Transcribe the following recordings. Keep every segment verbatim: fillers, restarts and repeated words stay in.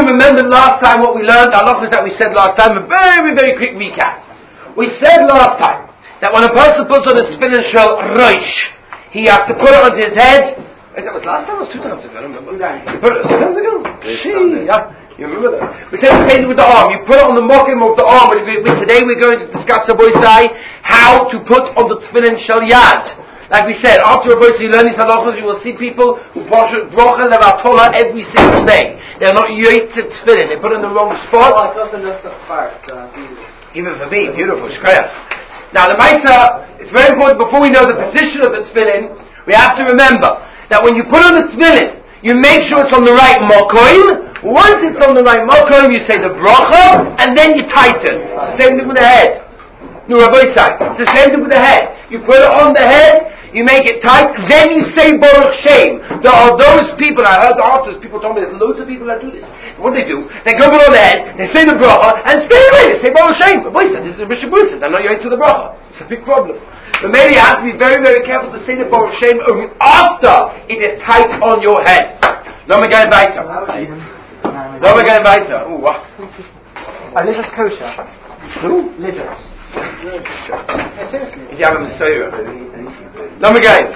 remembered last time what we learned, the halachas that we said last time, a very, very quick recap. We said last time that when a person puts on a tefillin shel rosh, he has to put it onto his head. Wait, that was last time or two times ago? I don't remember. You put it two times ago? Gee, yeah. You remember that? We said the same with the arm. You put it on the mokim of the arm. Today we're going to discuss, Rabbi Isai, how to put on the tefillin shel yad. Like we said, after Rabbi Isai, you learn these halachas, you will see people who brocha levatollah every single day. They're not yotzei tefillin. They put it in the wrong spot. Oh, it's also not so far. Even for me, beautiful. Shkoyach. Now the Maisa, it's very important, before we know the position of the tefillin, we have to remember that when you put on the tefillin, you make sure it's on the right mokoim. Once it's on the right mokoim, you say the bracha, and then you tighten. It's the same thing with the head. No, Rabbi Isai, it's the same thing with the head. You put it on the head, you make it tight, then you say Baruch Shem. There are those people, I heard afterwards, people told me there's loads of people that do this. What do they do? They go below the head, they say the bracha, and straight away they say Baruch Shem. Rabbi Isai, this is the Bishop Bruce, I know you're into the bracha. It's a big problem. But maybe you have to be very, very careful to say the Baruch Shem only after it is tight on your head. No, we're going weiter. No, we're going weiter. Ooh, what? Are lizards kosher? Who? Lizards. Yeah, seriously. If you have a Messiah. No, we're going.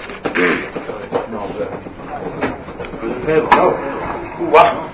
Ooh, what?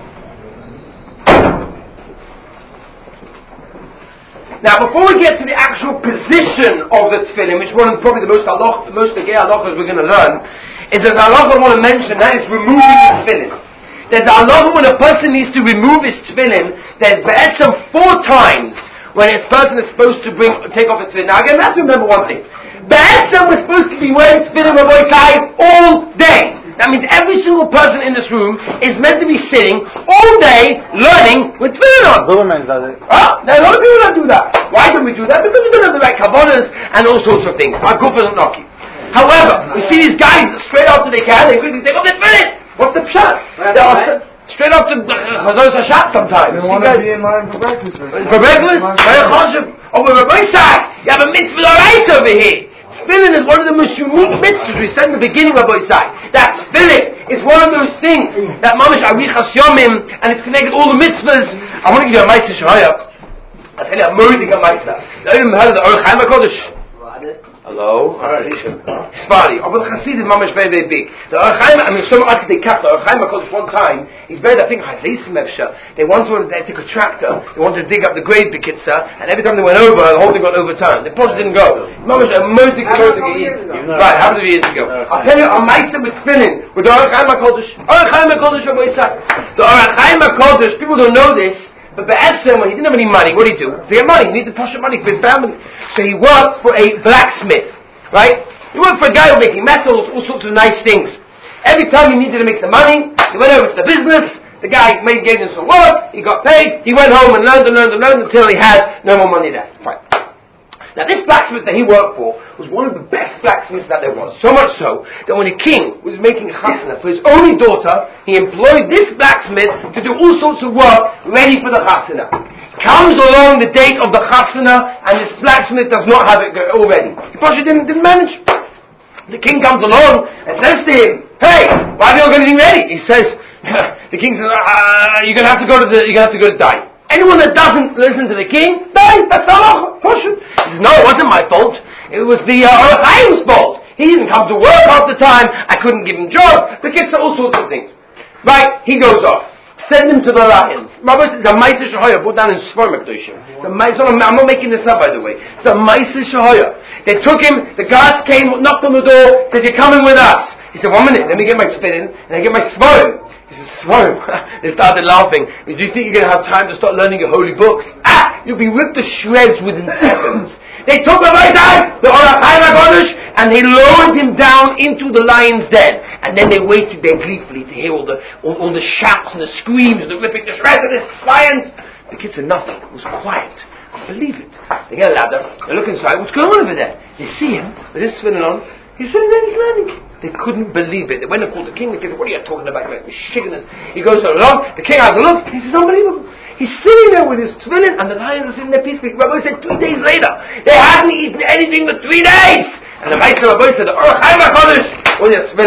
Now, before we get to the actual position of the tefillin, which is one of probably the most halach, the most begay halachas we're going to learn, is there's a halacha I want to mention, that is removing the tefillin. There's a halacha when a person needs to remove his tefillin, there's be'etzem four times when this person is supposed to bring, take off his tefillin. Now again, we have to remember one thing. Be'etzem we're supposed to be wearing tefillin Rabbi Isai all day. That means every single person in this room is meant to be sitting all day learning with tefillin on. Women does it. Huh? There are a lot of people that do that. Why don't we do that? Because we don't have the right kavanas and all sorts of things. Our kufa doesn't knock you. However, we see these guys that straight after they can, they quickly take off their tefillin. What's the pshat? They are straight after Chazon Hashat sometimes. They want to be in line for breakfast. For breakfast? Very chashuv. Oh, but Rabbi Isai, you have a mitzvah rice over here. Tefillin is one of the most unique mitzvahs we said in the beginning, Rabbi Isai. That tefillin is one of those things that mamish arichas yomim, and it's connected all the mitzvahs. I want to give you a ma'aseh shahaya. I'll tell you a murdig a ma'aseh. You haven't heard of the Orach Chaim HaKodesh? Hello? Spari. Oh, but Chassid is mamish very, very big. The Orach Chaim, I mean, so much they cut the Orach Chaim HaKodesh one time. He's very, I think, Chazeisim Evsha. They once wanted to take a tractor. They wanted to dig up the grave Bekitza, and every time they went over, the whole thing got overturned. The project didn't go. Mamish a murdig murdig a year. Right, how many years ago? I'll tell you a ma'aseh with spinning with the Orach Chaim HaKodesh. Orach Chaim HaKodesh, Rabbi Isai. The Orach Chaim HaKodesh, people don't know this, but Be'etzem, when he didn't have any money, what did he do? To get money, he needed to push money for his family. So he worked for a blacksmith, right? He worked for a guy who was making metals, all sorts of nice things. Every time he needed to make some money, he went over to the business, the guy made, gave him some work, he got paid, he went home and learned and learned and learned until he had no more money there. Right. Now this blacksmith that he worked for was one of the best blacksmiths that there was. So much so that when the king was making a chasana for his only daughter, he employed this blacksmith to do all sorts of work ready for the chasana. Comes along the date of the chasana and this blacksmith does not have it already. He probably didn't, didn't manage. The king comes along and says to him, "Hey, why have you not got anything ready?" He says, the king says, uh, "You're gonna have to go to the, you're gonna have to go to die." Anyone that doesn't listen to the king, die. That's halacha. He says, "No, it wasn't my fault. It was the Orach Chaim's fault. He didn't come to work half the time. I couldn't give him jobs. The kids all sorts of things." Right? He goes off. Send him to the lions. Rabbi says, "It's a ma'aseh shahaya." Put down in Sforim HaKadoshim. I'm not making this up, by the way. It's a ma'aseh shahaya. They took him. The guards came, knocked on the door, said, "You're coming with us." He said, "One minute. Let me get my tefillin and I get my Sforim." He says, "Sforim." They started laughing. He said, "Do you think you're going to have time to start learning your holy books? Ah, you'll be ripped to shreds within seconds." They took him right down, the Orach Chaim HaKodesh, and they lowered him down into the lion's den. And then they waited there gleefully to hear all the all, all the shouts and the screams, the ripping the shreds of this lions. The kid said nothing. It was quiet. I believe it. They get a ladder. They look inside. What's going on over there? They see him with his tefillin on. He's sitting there. He's learning. They couldn't believe it. They went and called the king. The king said, "What are you talking about? You're shaking us." He goes along. The king has a look. He says, "Unbelievable." He's sitting there with his tefillin, and the lions are sitting there peacefully. Rabbi said, three days later, they hadn't eaten anything for three days. And the Ma'aseh Rabbi said, "The Orach Chaim HaKodesh with his tefillin."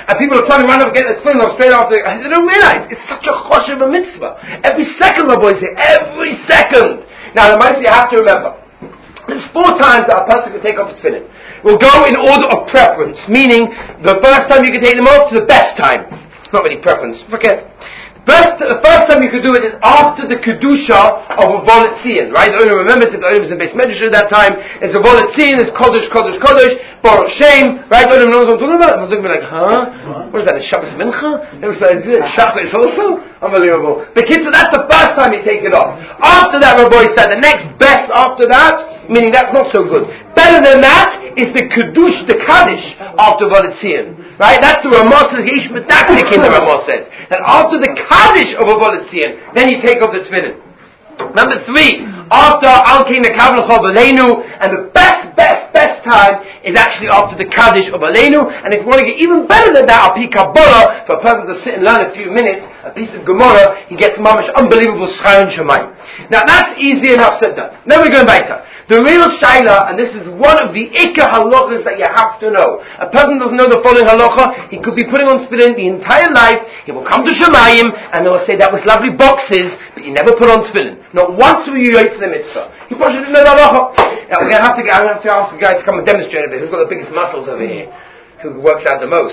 And people are trying to run up and get the tefillin off straight after. They don't realize it's such a chosh of a mitzvah. Every second, my boys say, every second. Now, the mitzvah you have to remember. There's four times that a person can take off his tefillin. We'll go in order of preference, meaning the first time you can take them off to the best time. It's not really preference. Forget. First, the first time you could do it is after the kedusha of a volitzion, right? The owner remembers if the owner was in base medrash at that time. It's a volitzion, it's kodesh, kodesh, kodesh, baruch shem, right? The owner knows what I'm talking about. I'm looking like, huh? What is that? A Shabbos mincha? It was like Shabbos also. Unbelievable. The kids, so that's the first time you take it off. After that, Rabbi said, the next best after that, meaning that's not so good. Better than that is the kedush, the kaddish after volitzion, right? That's the Ramah says, Yesh Medaktik in the Ramah says that after the kaddish of a volitzion, then you take off the tefillin. Number three, after Al Kein Nekavlecha Aleinu, and the best, best, best time is actually after the kaddish of Aleinu. And if you want to get even better than that, Al Pi Kabbalah, for a person to sit and learn a few minutes, a piece of Gemara, he gets mamash unbelievable Schayun Shemayim. Now that's easy enough said done. Now we're going back to the real Shaila, and this is one of the Ikar halachas that you have to know. A person doesn't know the following halacha, he could be putting on tefillin the entire life, he will come to Shemayim, and they will say that was lovely boxes, but you never put on tefillin. Not once will you wait for the mitzvah. You probably didn't know the halacha. Now we're going to have to get, I'm going to have to ask the guy to come and demonstrate a bit. Who's got the biggest muscles over here? Who works out the most?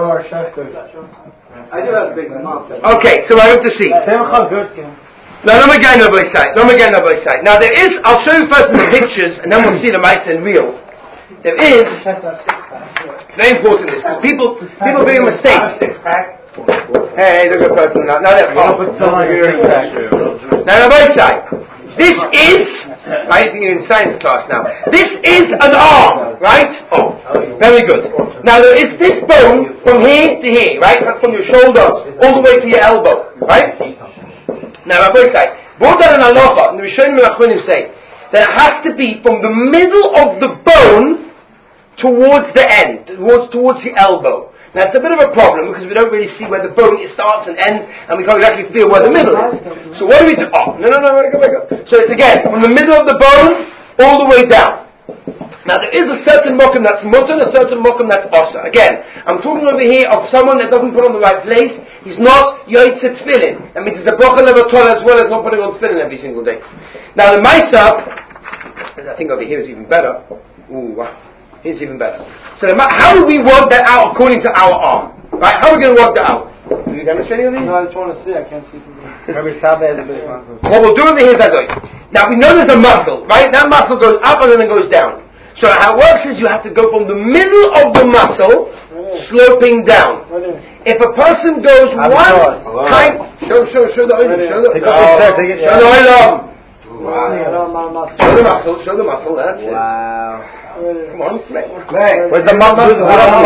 I do have big muscles. Okay, so I hope to see. Now, let me get on both sides. Let me get on both sides. Now, there is, I'll show you first in the pictures, and then we'll see the mice in real. There is, it's very important this, because people, people make a mistake. Hey, look at the person now. Now, there we go. Now, on both sides. This is, I think you're in science class now. This is an arm, right? Oh, very good. Now, there is this bone from here to here, right? That's from your shoulder all the way to your elbow, right? Now, Rabbi say, brought down an halacha, and the Rishonim and Achronim say that it has to be from the middle of the bone towards the end, towards towards the elbow. Now, it's a bit of a problem because we don't really see where the bone starts and ends, and we can't exactly feel where the middle is. So, what do we do? Oh, no, no, no, wait, wait, wait. So, it's again from the middle of the bone all the way down. Now, there is a certain mokum that's mutter and a certain mokum that's osa. Again, I'm talking over here of someone that doesn't put on the right place. He's not yoytze tefillin. That means it's a bracha levatol as well as not putting on tefillin every single day. Now, the Maisa, I think over here is even better. Ooh, wow. Here's even better. So, the, how do we work that out according to our arm? Right? How are we going to work that out? Do you demonstrate any of these? No, I just want to see. I can't see from here. What we'll do over here is that way. Now, we know there's a muscle, right? That muscle goes up and then it goes down. So how it works is you have to go from the middle of the muscle, sloping down. If a person goes one time, show, show, show the oil, show the, oh, show the oil. Wow. Show the muscle, show the muscle. That's it. Wow. Come on, play. Where's the muscle?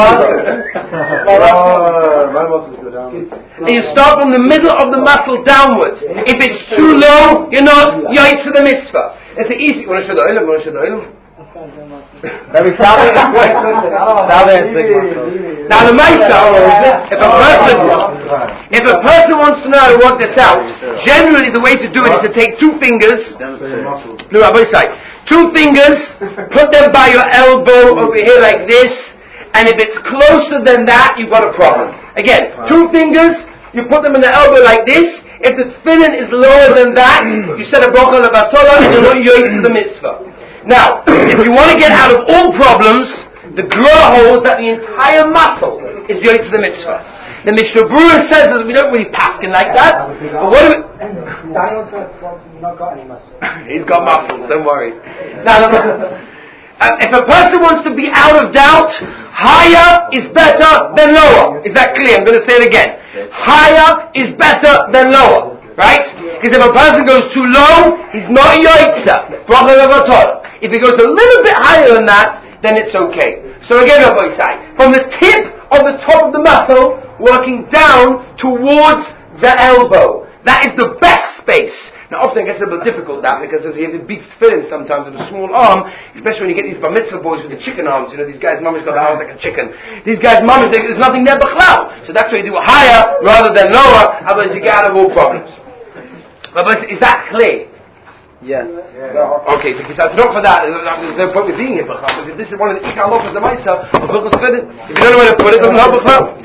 My muscles go down. And you start from the middle of the muscle downwards. If it's too low, you're not yoytze to the mitzvah. It's an easy. Want to show the oil? Want to show the oil? Let me stop it. Stop it. Now the Maisa, if a person, if a person wants to know how to work this out, generally the way to do it is to take two fingers, no, Rabbi say, two fingers, put them by your elbow over here like this, and if it's closer than that, you've got a problem. Again, two fingers, you put them in the elbow like this. If the tefillin is lower than that, you said a bracha levatol, and you're not yoytze to the mitzvah. Now, if you want to get out of all problems, the Gra holds that the entire muscle is yoytze to the mitzvah. The Mishnah Berurah says that we don't really paskin like that, but what do we... Daniel's not got any muscle. He's got muscles, don't worry. Now, uh, if a person wants to be out of doubt, higher is better than lower. Is that clear? I'm going to say it again. Higher is better than lower. Right? Because if a person goes too low, he's not yoytze. If he goes a little bit higher than that, then it's okay. So again, Rabbi say, from the tip of the top of the muscle, working down towards the elbow. That is the best space. Now often it gets a little bit difficult that because if you have to beat tefillin sometimes with a small arm, especially when you get these bar mitzvah boys with the chicken arms, you know, these guys' mama's got the arms like a chicken. These guys' mama's, there's nothing there but clout. So that's why you do it higher rather than lower, otherwise you get out of all problems. But is that clear? Yes. Yeah. Okay, so it's not for that. There's no point with being here, because this is one of the ikar halachos of the Maisa of Hilchos Tefillin. If you don't know where to put it, it doesn't help B'chal.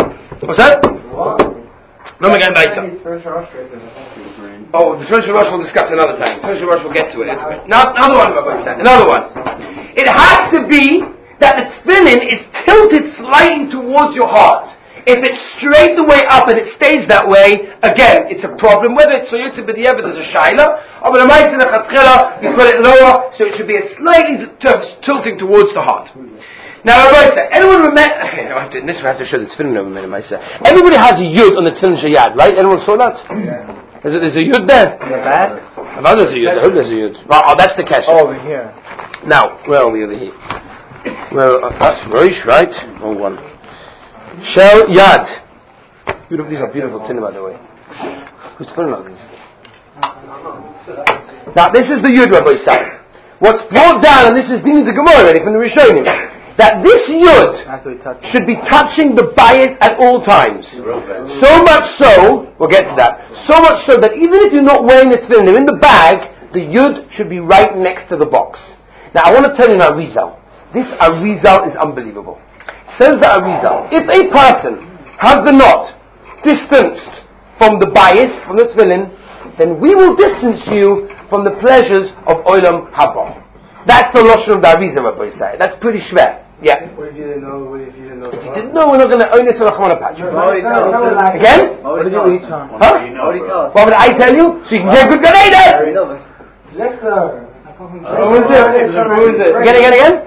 What's that? No, we're going later. Oh, the Tfilis Rosh we'll discuss another time. The Tfilis Rosh we'll get to it. Now, another one, Rabbi said. Another one. It has to be that the tefillin is tilted slightly towards your heart. If it's straight the way up and it stays that way, again, it's a problem. Whether it's Soyutz B'di'evet, there's a shaila, or when Amaisa Nechatchila, you put it lower, so it should be a slightly t- tilting towards the heart. Now, Rabbi said, anyone remember? This one has to show the tefillin over a minute. Everybody has a yud on the tefillin shayad, right? Anyone saw that? Yeah. There's a, there's a yud there. In the back? I know there's a yud. I hope there's a yud. Oh, oh that's the kesher. Oh, over here. Now, where are we over here? Well, uh, that's Rosh, right? Wrong one. Shel Yad. Beautiful, these are beautiful tin, by the way. Who's tefillin like this? Now, this is the yud, Rabbi Yisai. What's brought down, and this is being the Gemara already from the Rishonim, that this yud should be touching the bias at all times. So much so, we'll get to that, so much so that even if you're not wearing the tefillin, they're in the bag, the yud should be right next to the box. Now I want to tell you an Arizal. This Arizal is unbelievable. Says the Arizal, if a person has the knot distanced from the bias, from the tefillin, then we will distance you from the pleasures of Olam Haba. That's the Lashon of the Arizal, Rabbi Yisai. That's pretty schwer. Yeah. What if you didn't know? What if you didn't know? If you didn't know, we're not going to own this on a Chana patch. Again? What did you tell us? Huh? What did you tell us? What would I tell you? So you can get good Gan Eden! Yes, sir. Who is it? Who is it? Again, again, again?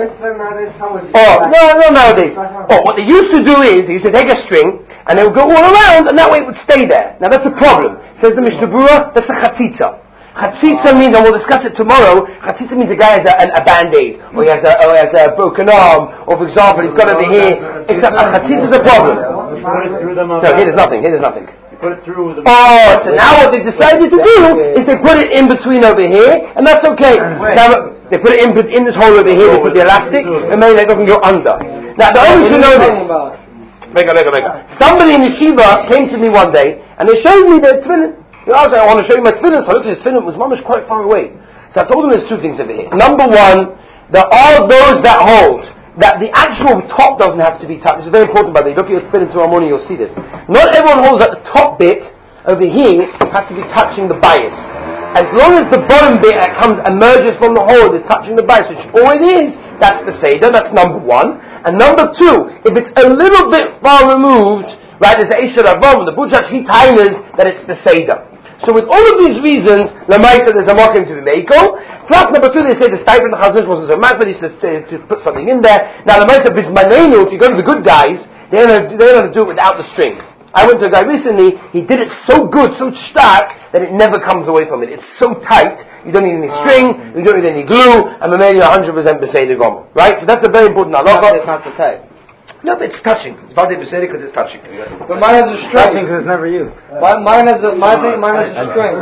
Oh, no, no, nowadays. Oh, what they used to do is, they used to take a string, and they would go all around, and that way it would stay there. Now that's a problem. Says the Mishnah Berurah, that's a chatzitza. Chatzitza means, and we'll discuss it tomorrow, chatzitza means a guy has a, a, a band-aid, or he has a, or he has a broken arm, or for example, he's got over here, except a chatzitza is a problem. No, here there's nothing, here there's nothing. Put it through with a Oh, so now what they decided to do is they put it in between over here, and that's okay. Now, they put it in, in this hole over here, they put the elastic, and maybe that doesn't go under. Now, the only to know this, mega, mega, mega. Somebody in the Shiva came to me one day, and they showed me their tefillin. You know, I said, I want to show you my tefillin, so I looked at his tefillin, it was mamish quite far away. So I told him there's two things over here. Number one, there are those that hold that the actual top doesn't have to be touched. This is very important, by the way. You look at your tefillin tomorrow morning, you'll see this. Not everyone holds that the top bit over here has to be touching the bias. As long as the bottom bit that comes emerges from the hole is touching the bias, which all it is, that's the Seder, that's number one. And number two, if it's a little bit far removed, right, there's the Eishar Avom, the Bujach Hitainers, that it's the Seder. So with all of these reasons, Lamaisa, there's a mocking to be Meiko. Plus, number two, they say the stipend the Chazon wasn't so mad, but he said to, to put something in there. Now, Lamaisa, Bismanenu, if you go to the good guys, they're going to do it without the string. I went to a guy recently, he did it so good, so stark, that it never comes away from it. It's so tight, you don't need any string, you don't need any glue, and we're made one hundred percent Beseder Gomer. Right? So that's a very important halacha. It's not so tight. No, but it's touching. It's Vade Beseder because it's touching. But mine has a string. because it's never used. Mine, mine has a, my thing, mine has a string.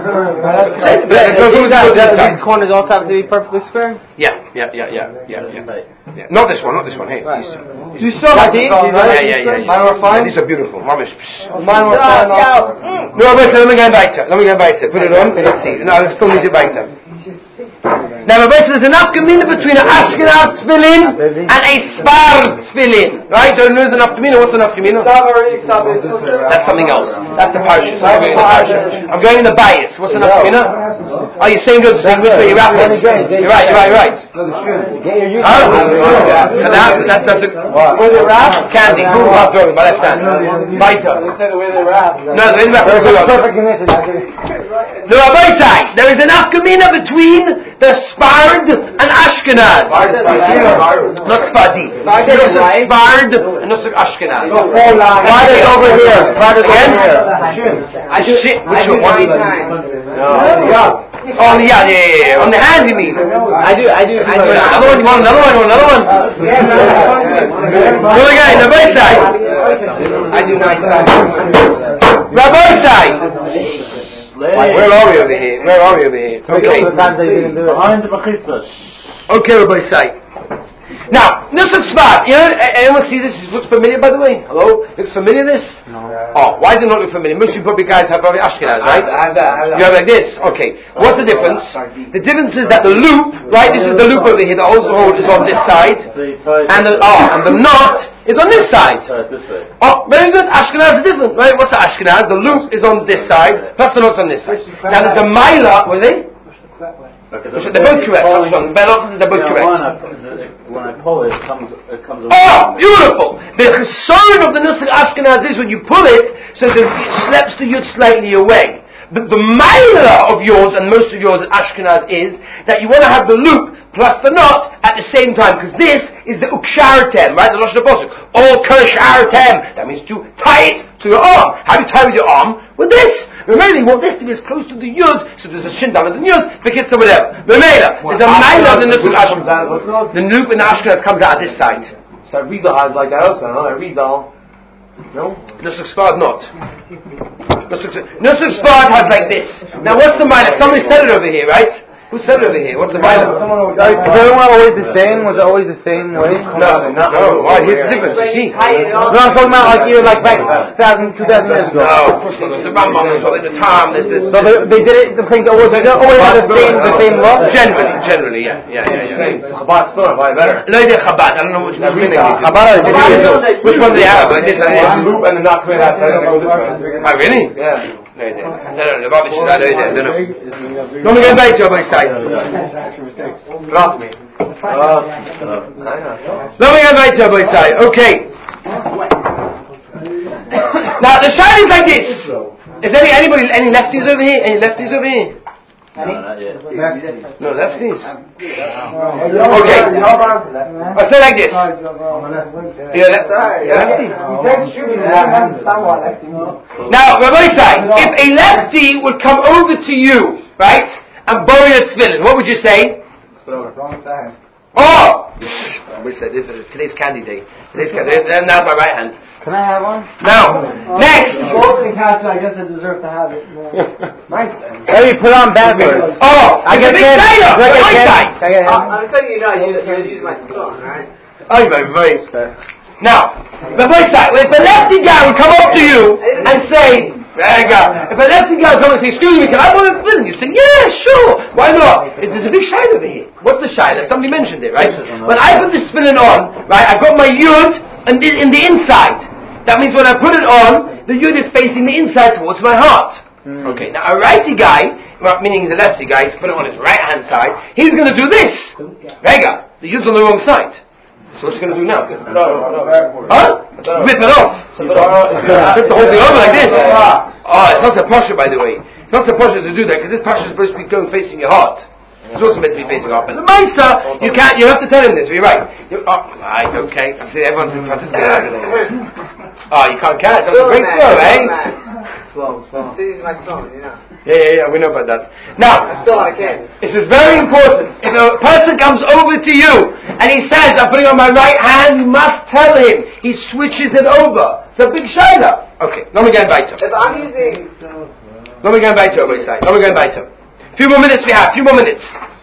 These corners also have to be perfectly square? Yeah, yeah, yeah, yeah, yeah, yeah. Yeah. Not this one, not this one. Hey, right. these two. You saw my teeth? Yeah, yeah, yeah, yeah. Mine were fine? Yeah, these are beautiful. Mamish. Mine were fine. No, wait, let me go weiter. Let me go weiter. Put it on, let's see. No, I still need it weiter. Now, Rabbi says there's enough gemina between an Ashkenaz tefillin and a Sfard tefillin. Right? Don't lose enough gemina. What's enough gemina? That's something else. That's the parsha. I'm going in the parsha. I'm going in the bias. What's enough gemina? Oh, you're saying good. Saying which way you wrap it. You're right. You're right. You're right. Huh? That, that's that's a Where they wrap? candy. Who was talking about? Left hand. Weiter. They said the way they wrap. No, the way they wrap. Perfect condition. The Rabbi side, there is enough gemina between the Sfard and Ashkenaz. Not Sfardi. Sfard and not Ashkenaz. Why are they over here? Again? I shit. Which one? Oh, on the yeah, yeah, yeah, yeah. On the hand, you mean? I do, I do. I do. Another one, you want another one, another one. Go again, Rabbi side. I do not. Rabbi side. Where are we over here? Where are we over here? Okay. behind the mechitza. Okay, Rabbi say. Now, Nusach Svad. You know, anyone see this? It looks familiar, by the way. Hello? Looks familiar, this? No. Oh, why does it not look familiar? Most of you probably guys have probably Ashkenaz, right? You have like this. Okay. What's the difference? The difference is that the loop, right? This is the loop over here. The old hole is on this side, and the oh, and the knot is on this side. Oh, very good. Ashkenaz is different, right? What's the Ashkenaz? The loop is on this side, plus the knot's on this side. Now there's a Maila. What are they? They're both correct. They're both correct. When I pull it, it comes, it comes away. Oh, beautiful! The chesron of the Nusach Ashkenaz is when you pull it, so that it slaps the yud slightly away. But the maila of yours, and most of yours at Ashkenaz, is that you want to have the loop plus the knot at the same time, because this is the uksharatem, right? The Lashon HaPosuk. All kersharatem. That means to tie it to your arm. How do you tie with your arm? With this. Remember, you want this to be as close to the yud, so there's a shin down with the yud, for kids or whatever. Remember, there's a maila of the Nusach Ashkenaz. The loop in the Ashkenaz comes out of this side. So Rizal has like that also, no? Like Rizal. No? Nusach Sfard not. Nusach Sfard has like this. Now what's the maila? Somebody said it over here, right? Who said it over here? What's the maila? Is everyone always the same? Was it always the same way? No, no, no. Why? Here's the difference. You see? No, I'm talking about like even like back one thousand, two thousand years ago. No, of course not. There's the Rambam, there's the Tam, there's this. So they, they did it. The thing always they always had the same the same look. Generally, generally, yeah, yeah, yeah. yeah. So Chabad store, probably better. No idea Chabad. I don't know which one. Chabad. Which one do they have? Like this and this. One loop and then not coming out, so they go this way. Oh, really? Yeah. No idea. No, no, the Babich is I don't know. I don't know. Let me go back to your side. Trust me. Let me go back to your side. Okay. Now the side is like this. Is there any anybody any lefties over here? Any lefties over here? No, not yet. No lefties. Okay. I say like this. You're lefty. Now, Rabbi Isai, if a lefty would come over to you, right, and borrow your tefillin, what would you say? Oh! We said this is today's candy day. Today's candy day. And now's my right hand. Can I have one? Now, next. I guess I deserve to have it. Let me put on backwards. Oh, I get a big side up. Right side. I'm telling you now, you use my phone, alright? Oh, my voice. Now, Rabbi Isai, if a lefty guy would come up to you and say, there you go. If a lefty guy would come and say, excuse me, can I borrow a film? You say, yeah, sure. Why not? It, there's a big shine over here. What's the shine? Somebody mentioned it, right? When I put this filling on, right, I've got my yud in the, in the inside. That means when I put it on, the yud is facing the inside towards my heart. Mm. Okay, now a righty guy, well, meaning he's a lefty guy, he's put it on his right hand side, he's going to do this. Rega, the yud's on the wrong side. So what's he going to do now? Huh? Rip it off. Rip the whole thing over like this. Oh, it's not so posher, by the way. It's not so posher to do that, because this posher is supposed to be going facing your heart. It's also meant to be facing up. But the Meister, you can't, you have to tell him this, you're right. You're, oh, right, okay. See, everyone's in front of us. Oh, you can't catch. That's a great throw, eh? Slow, slow. See, my phone, you know. Yeah, yeah, yeah, we know about that. Now, I still I can. this is very important. If a person comes over to you and he says, I'm putting on my right hand, you must tell him. He switches it over. It's a big shayla. Okay, let me get back to him. If I'm using... Let me get back to him, let me get back to him. A few more minutes we have, a few more minutes.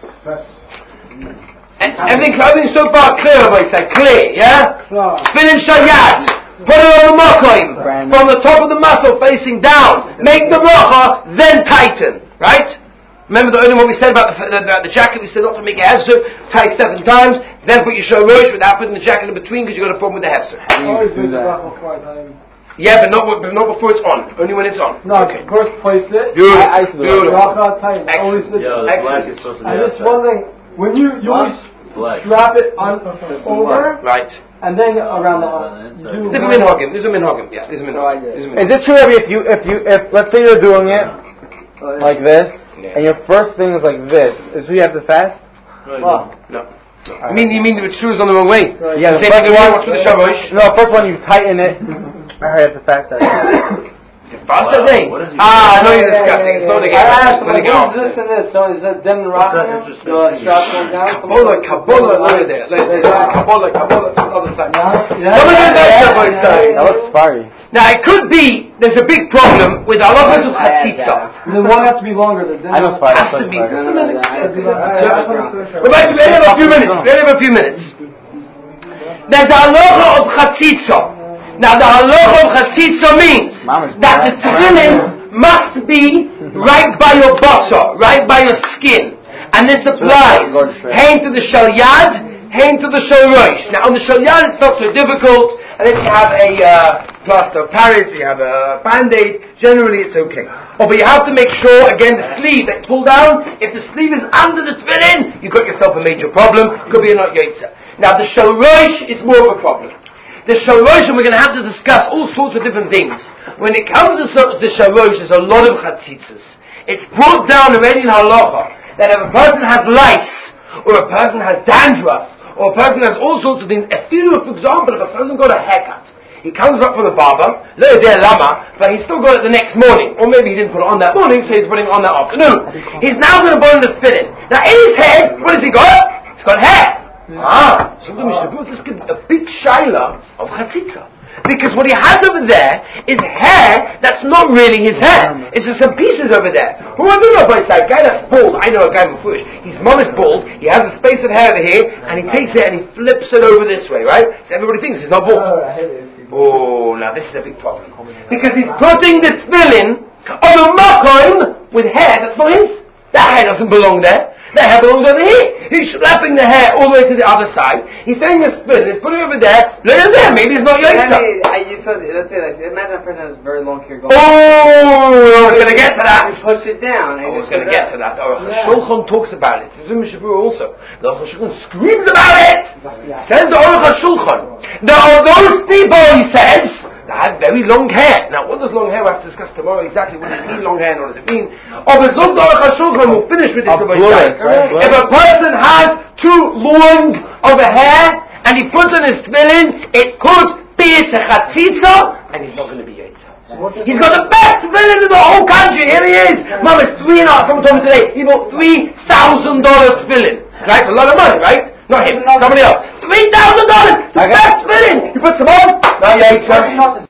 And everything, everything so far clear, I say, clear, yeah? Spinning shayat. Put it on the makoim. From the top of the muscle facing down. Make the bracha, then tighten. Right? Remember the only one we said about the, about the jacket, we said not to make a hefzer, tie seven times, then put your shorosh without putting the jacket in between because you've got a problem with the hefzer. Yeah, but not, but not before it's on. Only when it's on. No, okay. First place it. Beautiful. I, I Beautiful. Tight. Always the Yeah, the black is supposed to be I'm just outside. wondering, when you, you always Black. strap it on over, Right. and then around the arm. Inside. This is a minhagim. This is a minhagim. Yeah, this is a minhagim. This is a Is minhagim. it true that if you if you if let's say you're doing it like this Yeah. and your first thing is like this, is so you have to fast? Well, No. no. You mean you mean the shoes on the wrong way? Yeah, the Same first thing one. what's with the shavosh? No, first one you tighten it. I have to fast that. Fast that Wow, day. what did you Ah, I know yeah, you're discussing. yeah, It's not yeah, again. I asked It's him, not like, again. what is this and this? So he said, then rock that the interesting? strap goes down. Kabbalah, Kabbalah, look at that. Look at that. Kabbalah, Kabbalah, it's another time. Yeah. Let me get back to what he's saying. That looks fiery. Now, it could be, there's a big problem with halachas of chatzitza. The one has to be longer than I know fire. Has to be. Yeah. We're back to, we only have a few minutes. We only have a few minutes. There's the halacha of chatzitza. Now the halacha of chatzitza means that the tefillin must be right by your basar, right by your skin. And this applies hein to the shal yad, hein to the shal rosh. Now on the shal yad it's not so difficult. Unless you have a uh, plaster of Paris, you have a band-aid, generally it's okay. Oh, but you have to make sure, again, the sleeve that you pull down, if the sleeve is under the tefillin, you've got yourself a major problem. Could be a not yotza. Now the shal rosh is more of a problem. The shal rosh, and we're going to have to discuss all sorts of different things. When it comes to the shal rosh, there's a lot of chatzitzas. It's brought down already in halacha that if a person has lice, or a person has dandruff, or a person has all sorts of things, if, for example, if a person got a haircut, he comes up from the barber, lo yodea lama, but he still got it the next morning, or maybe he didn't put it on that morning, so he's putting it on that afternoon. He's now going to put in the tefillin. Now in his head, what has he got? He's got hair. Ah, so this could be a big shaila of chatzitza. Because what he has over there is hair that's not really his hair. It's just some pieces over there. Who I don't know about that guy that's bald. I know a guy before. He's mom is bald. He has a space of hair over here, and he takes it and he flips it over this way, right? So everybody thinks he's not bald. Oh, now this is a big problem. Because he's putting the tefillin on a makom with hair that's not his. That hair doesn't belong there. That hair belongs over here. He's slapping the hair all the way to the other side. He's taking a spin, he's putting it over there. Look at there, maybe it's not your I mean, I, you saw, let's say, like, imagine a person has very long hair going. Oh, I was going to get to that. You push it down. I was going to get to that. The yeah. Shulchan talks about it. The Mishabur also. The Shulchan screams about it. Yeah. Says the Aruch HaShulchan. There are those people, he says, that have very long hair. Now, what does long hair? We'll have to discuss tomorrow exactly what does it mean, long hair, and what does it mean. Or the Zog the Aruch HaShulchan, we'll finish with this. Right, right. If a person has too long of a hair, and he puts on his tefillin, it could be it's a chatzitza, and he's not going to be yotza. He's got the best tefillin in the whole country. Here he is. Mom, it's three and a half. Someone told me today he bought three thousand dollars tefillin. Right, it's a lot of money, right? Not him, somebody else. Three thousand dollars. The best tefillin. He puts them on. Not yotza.